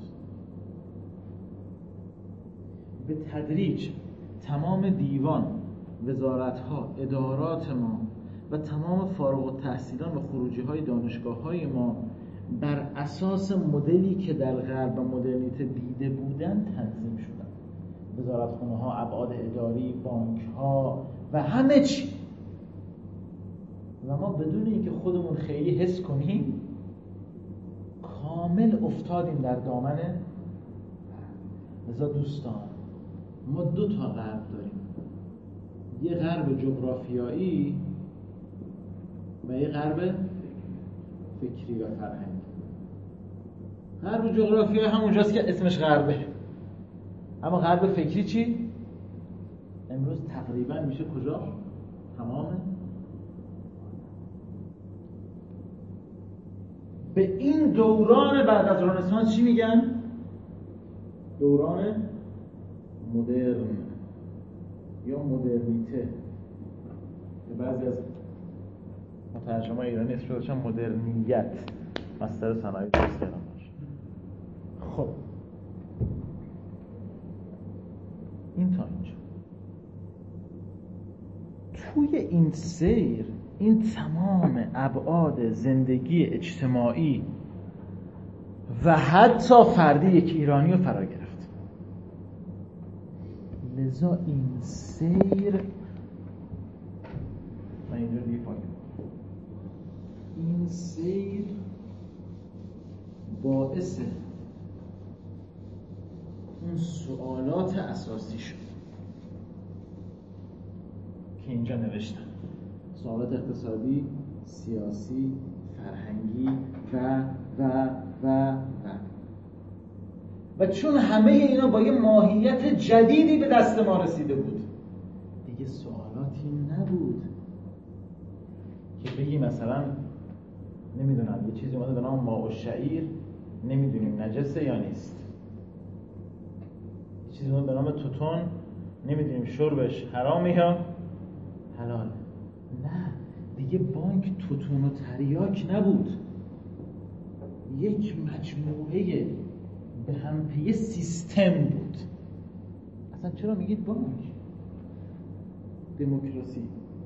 به تدریج تمام دیوان، وزارت‌ها، ادارات ما و تمام فارغ التحصیلان و خروجی‌های دانشگاه‌های ما بر اساس مدلی که در غرب و مدرنیته دیده بودن تنظیم شدن. وزارتخانه‌ها، ابعاد اداری، بانک‌ها و همه چی. و ما بدون اینکه خودمون خیلی حس کنیم کامل افتادیم در دامن. لذا دوستان ما دو تا غرب داریم، یه غرب جغرافیایی و یه غرب فکری و فرهنگی. غرب جغرافیایی همونجاست که اسمش غربه، اما غرب فکری چی؟ امروز تقریبا میشه کجا؟ تمامه. به این دوران بعد از رنسانس چی میگن؟ دوران مدرن یا مدرنیته. بعضی از مترجمای ایرانی اسمش رو داشتن مدرنیت، مصدر صنایع درست کردن باشه. خب این تا اینجا. توی این سیر این تمام ابعاد زندگی اجتماعی و حتی فردی یک ایرانی رو فرا گرفت. لذا این سیر من اینجا دیگه پاکم، این سیر باعث اون سوالات اساسی شد که اینجا نوشتم، سوالات اقتصادی، سیاسی، فرهنگی و و چون همه اینا با یه ماهیت جدیدی به دست ما رسیده بود، دیگه سوالاتی نبود که بگی مثلا نمیدونم یه چیزی اومده به نام ماء الشعیر، نمیدونیم نجسه یا نیست. یه چیزی اومده به نام توتون، نمیدونیم شربش حرامه یا حلال. نه دیگه بانک توتون و تریاک نبود، یک مجموعه به هم پیه سیستم بود. اصلا چرا میگید بانک؟ دموکراسی،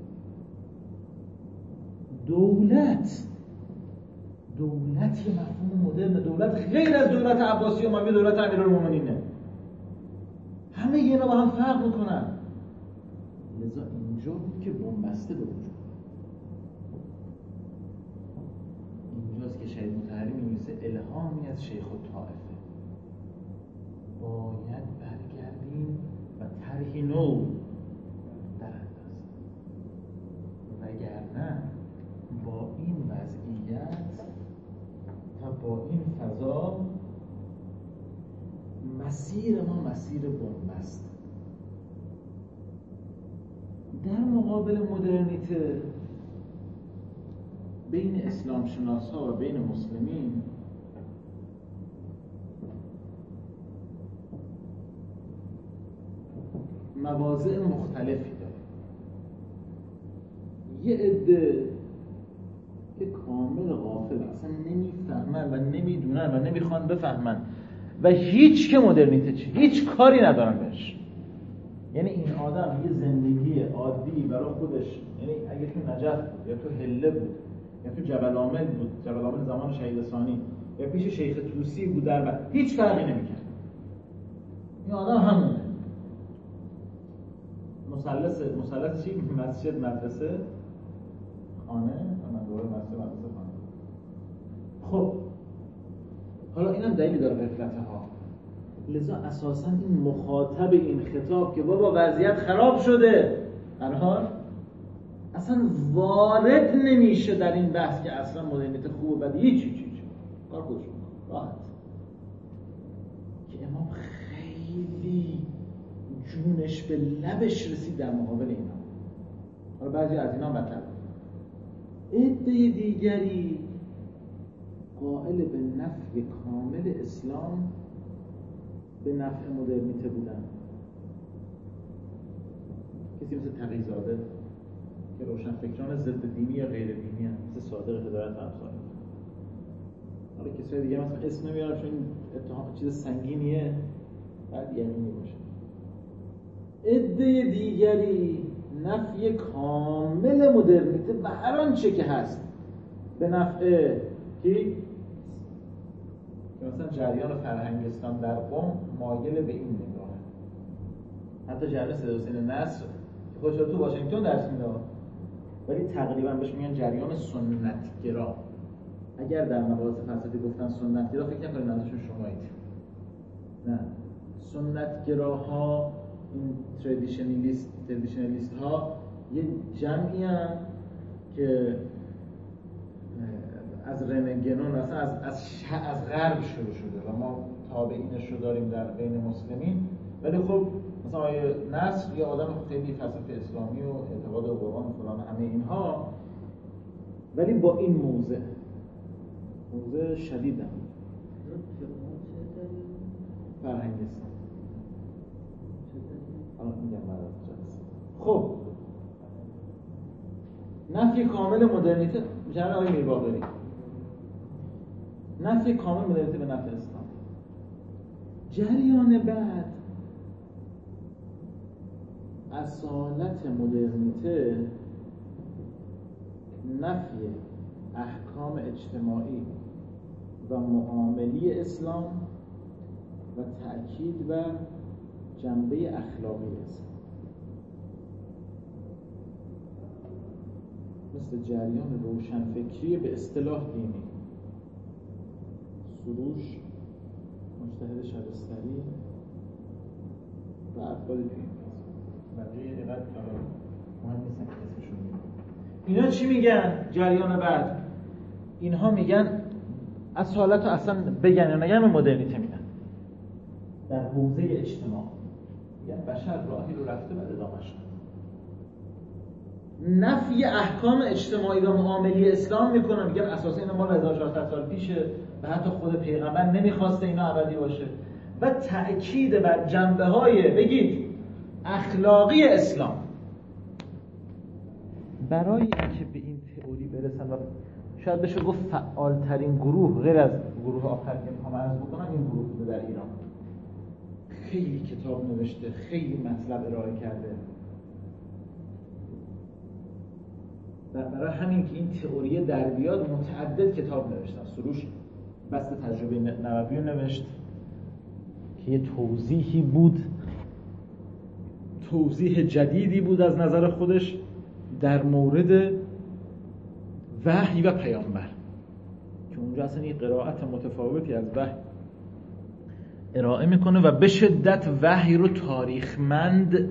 دولت یه مفهوم مدرن. دولت غیر از دولت عباسی و اموی، دولت امیرالمومنینه. همه اینا با هم فرق میکنن. لذا اینجا بود که بنبسته به وجود. اینجاست که شهید مطهری می‌نویسه الهامی از شیخ الطائفه، باید برگردیم و طرحی نو در اندازیم، وگرنه با این وضعیت و با این فضا مسیر ما مسیر بنبست. در مقابل مدرنیته بین اسلام شناسا و بین مسلمین مواضع مختلفی داره. یه عده که کامل غافل اصلا نمیفهمن و نمیدونن و نمیخوان بفهمن و هیچ که مدرنیته چی، هیچ کاری ندارن بهش. یعنی این آدم یه زندگی عادی برای خودش، یعنی اگه تو نجف بود یا تو هله بود یا تو جبل عامل بود، جبل عامل زمان شهید ثانی، یا پیش شیخ طوسی بود، در بعد هیچ فرقی نمی‌کرد. این آدم همونه. مثلث چی؟ مسجد، مدرسه، خانه، من دوباره مسجد، مدرسه، خانه. خب حالا اینم دلیلی داره غفلت‌ها. لذا اساساً این مخاطب این خطاب که بابا وضعیت خراب شده، در حال اصلا وارد نمیشه در این بحث که اصلا مدرنیته خوبه و هیچ کار خودش راحت. که امام خیلی جونش به لبش رسید در مقابل اینا. حالا بعضی از اینا مطلب عده دیگری قائل به نفی کامل اسلام به نفع مدرنیته بودن. کسی مثل تقی‌زاده که روشن فکران ضد دینی یا غیر دینی هست، مثل صادق هدایت و امثال. حالا کسای دیگه مثلا اسم نمیارم چون این اتهام چیز سنگینیه، بعد یقینی باشه. عده دیگری نفی کامل مدرنیته و هر آنچه که هست به نفع کی؟ مثلا جریان فرهنگ اسلام در قم مایل به این نگاهه. حتی جریان سید حسین نصر خودش تو واشنگتن درس میده، ولی تقریبا بهش میگن جریان سنتگرا. اگر در مباحث فلسفی گفتن سنتگرا، فکر نکنید منظورشون شمایید. نه، سنتگراها، این تردیشنالیست ها یه جمعی هستند که از رنگنون اصلا از غرب شروع شده و ما تابعینش رو داریم در بین مسلمین. ولی خب مثلا آیه نصر یه آدم خیلی فلسفه اسلامی و اعتقاد به قرآن و فلان همه اینها، ولی با این موضع شدیدن فرهنگ اسلام. الان میگم برات جلسه. خب نفی کامل مدرنیته جریان آقای میرباقری، نفی کامل مدرنیته به نفع اسلام. جریان بعد اصالت مدرنیته نفی احکام اجتماعی و معاملی اسلام و تأکید بر جنبه اخلاقی اسلام. مثل جریان روشنفکری به اصطلاح دینی، سروش، مجتهد شبستری و افراد توی این بقیه اینقدر مهم نیستن که اسمشون میگن. اینا چی میگن؟ جریان بعد اینها میگن اصالت رو اصلا بگن یا نگن به مدرنیته میدن. در حوزه اجتماع، یعنی بشر راهی رو رفته بعد ادامهش نفی احکام اجتماعی و معاملی اسلام میکنن، میگن اساسا اینا مال 1400 سال پیشه و حتی خود پیغمبر نمیخواسته اینا ابدی باشه، و تأکید بر جنبه‌های بگید اخلاقی اسلام. برای اینکه به این تئوری برسن و شاید بشه گفت فعالترین گروه غیر از گروه آخر که میخوام عرض بکنم این گروه بوده در ایران، خیلی کتاب نوشته، خیلی مطلب ارائه کرده. برای همین که این تئوری در بیاد متعدد کتاب نوشتن. سروش بست تجربه نووی رو نوشت که یه توضیحی بود، توضیح جدیدی بود از نظر خودش در مورد وحی و پیامبر، که اونجا اصلا یه قرائت متفاوتی از وحی ارائه میکنه و به شدت وحی رو تاریخمند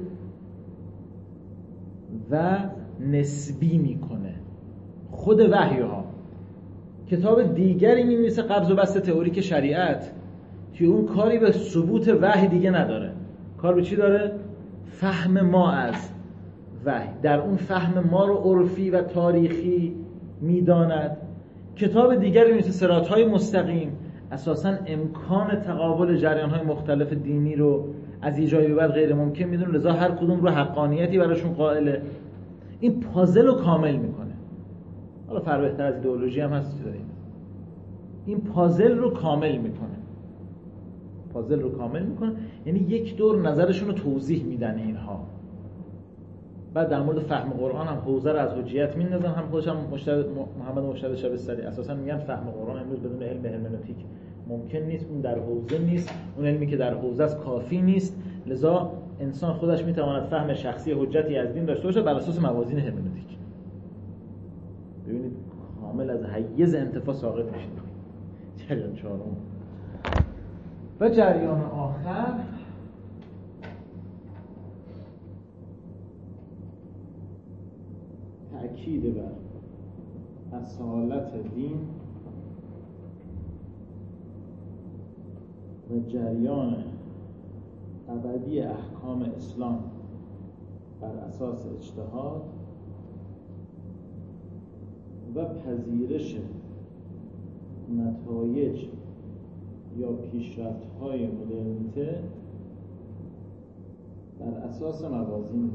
و نسبی میکنه. خود وحی ها. کتاب دیگری می‌نویسه قبض و بسط تئوریک شریعت که اون کاری به ثبوت وحی دیگه نداره، کار به چی داره؟ فهم ما از وحی، در اون فهم ما رو عرفی و تاریخی میداند. کتاب دیگری می‌نویسه صراط‌های مستقیم، اساساً امکان تقابل جریان‌های مختلف دینی رو از یه جایی به بعد غیر ممکن میدونه، لذا هر کدوم رو حقانیتی براشون قائله. این پازل رو کامل میکنه. حالا فرق بهتر از ایدئولوژی هم هست داریم. این پازل رو کامل میکنه. پازل رو کامل میکنه یعنی یک دور نظرشون رو توضیح میدن اینها. بعد در مورد فهم قرآن هم حوزه رو از حجیت میندازن، هم خودش هم محمد مرشد شبستری اساسا میگن فهم قرآن امروز بدون علم هرمنوتیک ممکن نیست، اون در حوزه نیست، اون علمی که در حوزه است کافی نیست، لذا انسان خودش میتواند فهم شخصی حجتی از دین داشته باشه بر اساس موازین هرمنوتیک. ببینید کامل از حیز انتفاع ساقط میشید. جریان چهارم و جریان آخر تأکید بر اصالت دین و جریان ابدی احکام اسلام بر اساس اجتهاد و پذیرش نتایج یا پیشرفت‌های مدرنیته بر اساس موازین.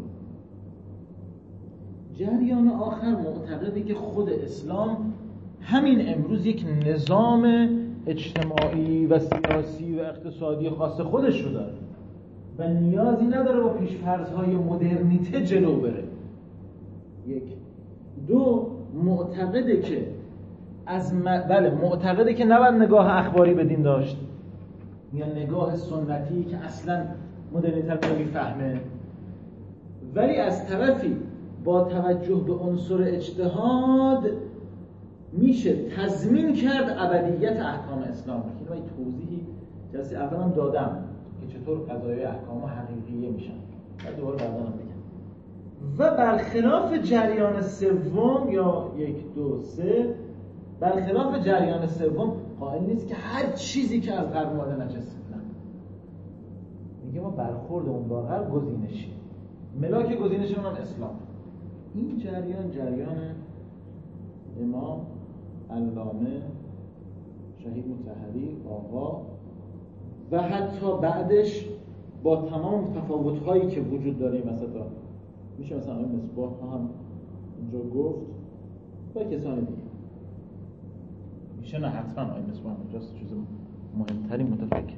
جریان آخر معتقده که خود اسلام همین امروز یک نظام اجتماعی و سیاسی و اقتصادی خاص خودش رو داره و نیازی نداره با پیش‌فرض‌های مدرنیته جلو بره. یک. دو، معتقده که معتقده که نباید نگاه اخباری به دین داشت یا نگاه سنتی که اصلا مدرنیته رو میفهمه، ولی از طرفی با توجه به عنصر اجتهاد میشه تضمین کرد ابدیت احکام اسلام. این من توضیحی جلسه اول هم دادم که چطور قضایای احکام حقیقیه میشن، بعد دوباره بعداً هم بگم. و برخلاف جریان سوم یا 1 2 3 برخلاف جریان سوم قائل نیست که هر چیزی که از غرب اومده نجسه. میگه ما برخوردمون با غرب گزینشی، ملاک گزینشمون هم اسلام. این جریان امام علامه شهید مطهری آقا و حتی بعدش با تمام تفاوت‌هایی که وجود داره این وسط میشه مثلا این مصباح هم اینجا گفت و کسانی دیگه میشه، نه حتما این مصباح اونجاست، چیز مهمتری متفکرین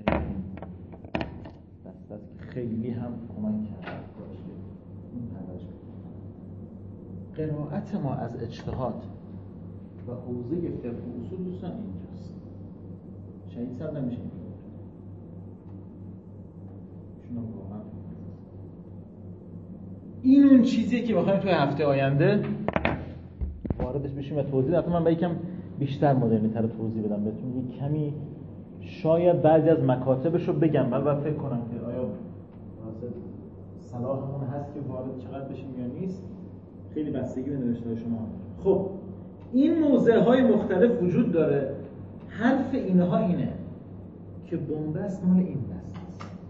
دست که خیلی هم کمک کرد قرائت ما از اجتهاد و حوزه فقه و اصول دوستان اینجاست. شهید صاحب نمیشه این اون چیزیه که بخوایم توی هفته آینده واردش بشیم و توضیح بدم. من با یکم بیشتر مدرنی‌تر رو توضیح بدم بهتون، یک کمی شاید بعضی از مکاتبش رو بگم ولی باید فکر کنم که آیا صلاحمون هست که وارد چقدر بشیم یا نیست، خیلی بستگی به نوشته‌های شما. خب این موضع‌های مختلف وجود داره. حرف اینها اینه که بنبست مال این دست است.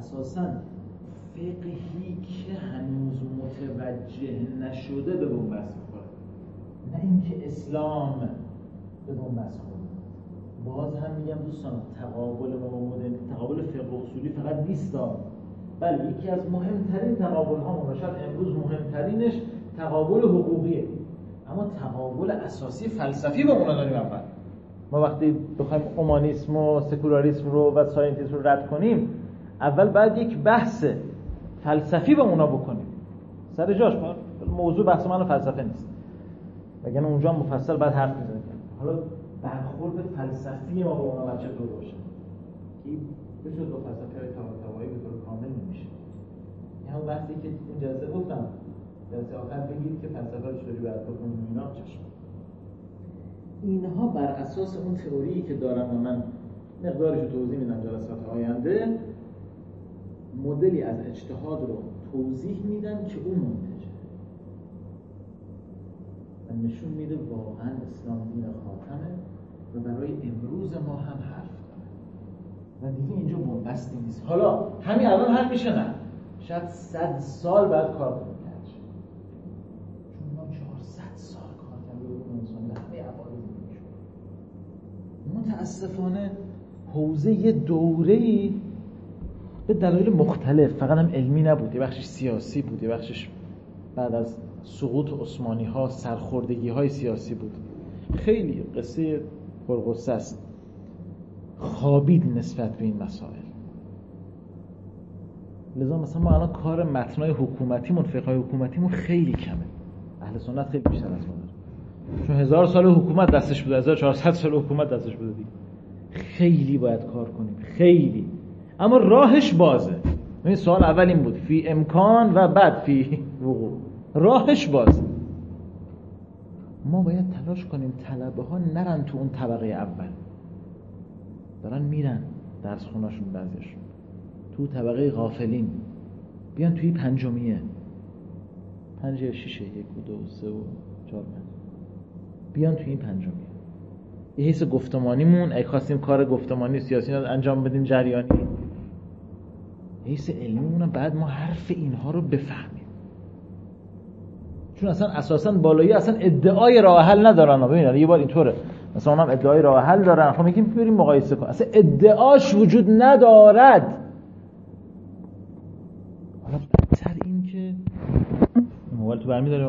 اساساً فقهی که هنوز متوجه نشده به بنبست می‌خوره، نه اینکه اسلام به بنبست خورده. باز هم میگم دوستان، تقابل ما با مدرن، تقابل فقه اصولی فقط نیست، بله یکی از مهمترین تقابل ها، شاید امروز مهمترینش تقابل حقوقیه، اما تقابل اساسی فلسفی با اونا داریم. اول ما وقتی بخوایم اومانیسم و سکولاریسم رو و ساینتیسم رو رد کنیم، اول باید یک بحث فلسفی با اونا بکنیم سر جاش. موضوع بحث من فلسفه نیست، وگرنه اونجا مفصل بعد حرف میزنیم. حالا برخورد فلسفی ما با اونا بچه دور باشه که بجز با فلسفه های طباطبایی به طور کامل نمیشه. این هم بحثی که اون جلسه گفتم، جلسه آخر بگید که فلسفه رو چطوری باید بکنیم اینا چشم. اینها بر اساس اون تئوری که دارم و من مقدارش رو توضیح میدم جلسات آینده، مدلی از اجتهاد رو توضیح میدن که اون منتجه و نشون میده واقعا اسلام دین خاتمه و برای امروز ما هم حرف داره و دیگه اینجا بنبستی نیست. حالا همین الان حرف میشه؟ نه، شاید 100 سال بعد کار کنیم کرد، چون ما 400 سال کار کردیم به انسان به همه عوارض میشون. متاسفانه حوزه یه دوره‌ای به دلایل مختلف، فقط هم علمی نبود، یه بخشش سیاسی بود، یه بخشش بعد از سقوط عثمانی ها سرخوردگی های سیاسی بود، خیلی قصه پرغصه است، خوابید نسبت به این مسائل. لذا مثلا ما الان کار متنای حکومتیمون، فقهای حکومتیمون خیلی کمه. اهل سنت خیلی بیشتر از ما داره، چون 1000 سال حکومت دستش بوده، 1400 سال حکومت دستش بوده دیگه. خیلی باید کار کنیم، خیلی، اما راهش بازه. این سوال اول این بود، فی امکان و بعد فی وقوع، راهش بازه. ما باید تلاش کنیم طلبه ها نرن تو اون طبقه اول، دارن میرن درس خونه‌شون، بعضیشون تو طبقه غافلین، بیان توی پنجمیه، 5 6 1 2 3 و 4 بیان توی این پنجمیه. یه حیث گفتمانیمون اگه خواستیم کار گفتمانی سیاسی رو انجام بدیم جریانی، حیث علمیمون بعد ما حرف اینها رو بفهمیم، چون اصلا اساسا بالایی اصلا ادعای راه حل ندارن. ببینید یه بار اینطوره، مثلا اونم ادعای راه حل دارن، خب میگیم بریم مقایسه کن، اصلا ادعاش وجود ندارد. حالا بدتر این که موبایل تو برمی داره